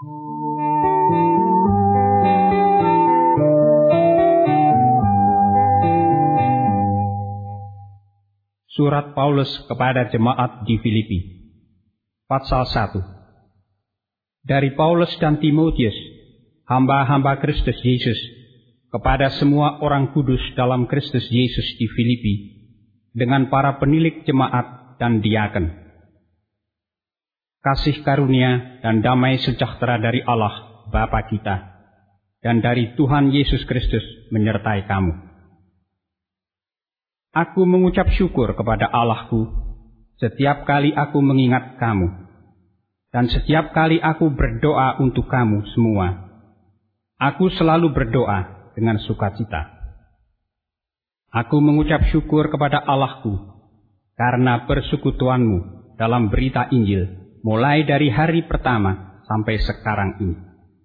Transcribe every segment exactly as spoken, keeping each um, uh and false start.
Surat Paulus kepada jemaat di Filipi, pasal satu. Dari Paulus dan Timotius, hamba-hamba Kristus Yesus, kepada semua orang kudus dalam Kristus Yesus di Filipi, dengan para penilik jemaat dan diaken. Kasih karunia dan damai sejahtera dari Allah Bapa kita, dan dari Tuhan Yesus Kristus menyertai kamu. Aku mengucap syukur kepada Allahku setiap kali aku mengingat kamu, dan setiap kali aku berdoa untuk kamu semua. Aku selalu berdoa dengan sukacita. Aku mengucap syukur kepada Allahku karena persekutuanmu dalam berita Injil, mulai dari hari pertama sampai sekarang ini.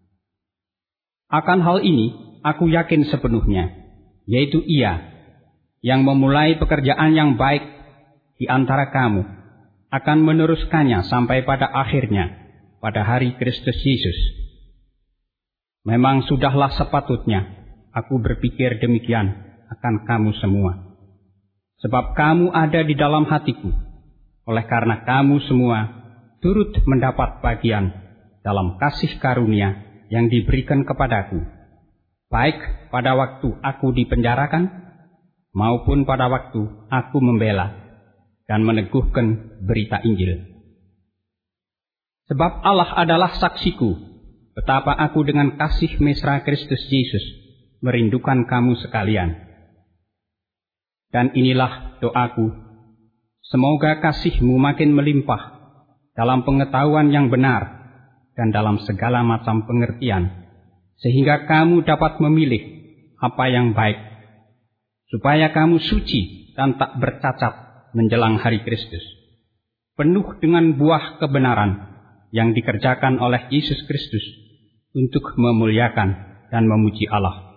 Akan hal ini aku yakin sepenuhnya, yaitu Ia yang memulai pekerjaan yang baik di antara kamu akan meneruskannya sampai pada akhirnya pada hari Kristus Yesus. Memang sudahlah sepatutnya aku berpikir demikian akan kamu semua, sebab kamu ada di dalam hatiku, oleh karena kamu semua turut mendapat bagian dalam kasih karunia yang diberikan kepadaku, baik pada waktu aku dipenjarakan maupun pada waktu aku membela dan meneguhkan berita Injil. Sebab Allah adalah saksiku, betapa aku dengan kasih mesra Kristus Yesus merindukan kamu sekalian. Dan inilah doaku, semoga kasihmu makin melimpah dalam pengetahuan yang benar dan dalam segala macam pengertian, sehingga kamu dapat memilih apa yang baik, supaya kamu suci dan tak bercacat menjelang hari Kristus, penuh dengan buah kebenaran yang dikerjakan oleh Yesus Kristus untuk memuliakan dan memuji Allah.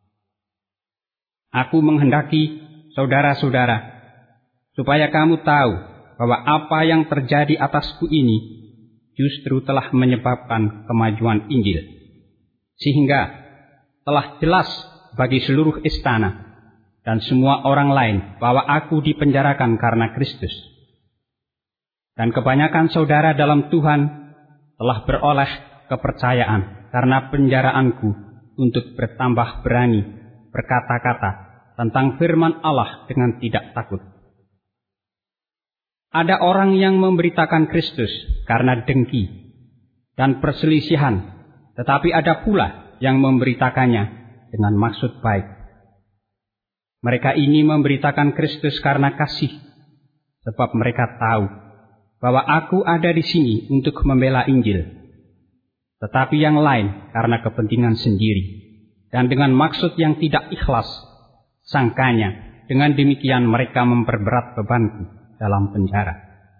Aku menghendaki saudara-saudara, supaya kamu tahu bahwa apa yang terjadi atasku ini justru telah menyebabkan kemajuan Injil, sehingga telah jelas bagi seluruh istana dan semua orang lain bahwa aku dipenjarakan karena Kristus. Dan kebanyakan saudara dalam Tuhan telah beroleh kepercayaan karena penjaraanku untuk bertambah berani berkata-kata tentang firman Allah dengan tidak takut. Ada orang yang memberitakan Kristus karena dengki dan perselisihan, tetapi ada pula yang memberitakannya dengan maksud baik. Mereka ini memberitakan Kristus karena kasih, sebab mereka tahu bahwa aku ada di sini untuk membela Injil. Tetapi yang lain karena kepentingan sendiri, dan dengan maksud yang tidak ikhlas, sangkanya dengan demikian mereka memperberat bebanku dalam penjara.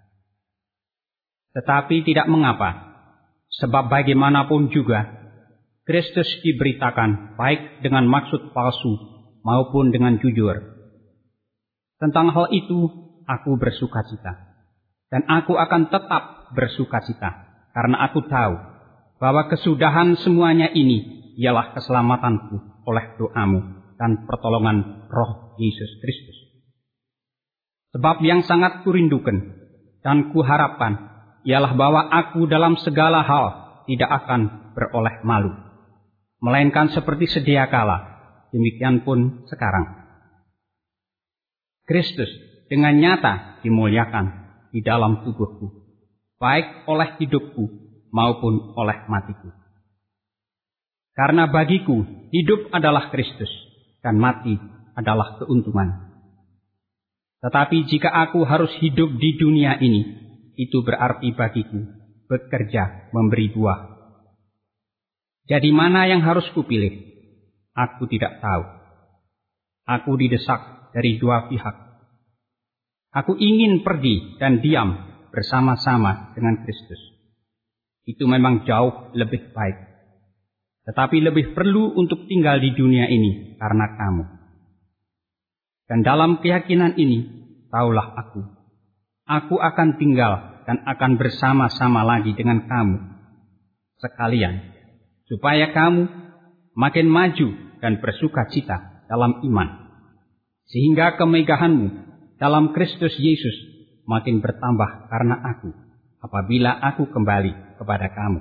Tetapi tidak mengapa, sebab bagaimanapun juga, Kristus diberitakan baik dengan maksud palsu maupun dengan jujur. Tentang hal itu aku bersukacita, dan aku akan tetap bersukacita, karena aku tahu bahwa kesudahan semuanya ini ialah keselamatanku oleh doamu dan pertolongan Roh Yesus Kristus. Sebab yang sangat kurindukan dan kuharapkan ialah bahwa aku dalam segala hal tidak akan beroleh malu, melainkan seperti sedia kala, demikian pun sekarang. Kristus dengan nyata dimuliakan di dalam tubuhku, baik oleh hidupku maupun oleh matiku. Karena bagiku hidup adalah Kristus dan mati adalah keuntungan. Tetapi jika aku harus hidup di dunia ini, itu berarti bagiku bekerja memberi buah. Jadi mana yang harus kupilih? Aku tidak tahu. Aku didesak dari dua pihak. Aku ingin pergi dan diam bersama-sama dengan Kristus. Itu memang jauh lebih baik. Tetapi lebih perlu untuk tinggal di dunia ini karena kamu. Dan dalam keyakinan ini, taulah aku. Aku akan tinggal dan akan bersama-sama lagi dengan kamu. sekalian, supaya kamu makin maju dan bersuka cita dalam iman, sehingga kemegahanmu dalam Kristus Yesus makin bertambah karena aku, apabila aku kembali kepada kamu.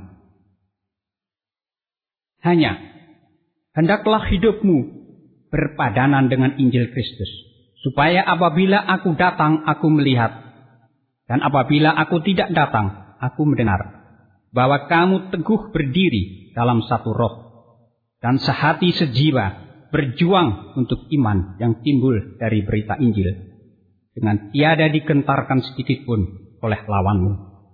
Hanya, hendaklah hidupmu berpadanan dengan Injil Kristus, supaya apabila aku datang, aku melihat, dan apabila aku tidak datang, aku mendengar, bahwa kamu teguh berdiri dalam satu roh, dan sehati sejiwa berjuang untuk iman yang timbul dari berita Injil, dengan tiada digentarkan sedikit pun oleh lawanmu.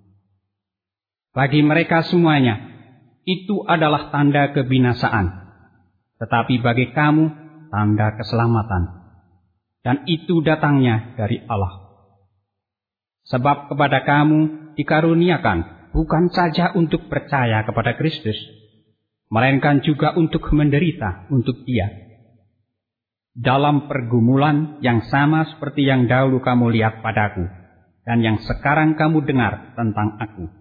Bagi mereka semuanya, itu adalah tanda kebinasaan, tetapi bagi kamu, tanda keselamatan. Dan itu datangnya dari Allah. Sebab kepada kamu dikaruniakan bukan saja untuk percaya kepada Kristus, melainkan juga untuk menderita untuk Dia, dalam pergumulan yang sama seperti yang dahulu kamu lihat padaku, dan yang sekarang kamu dengar tentang aku.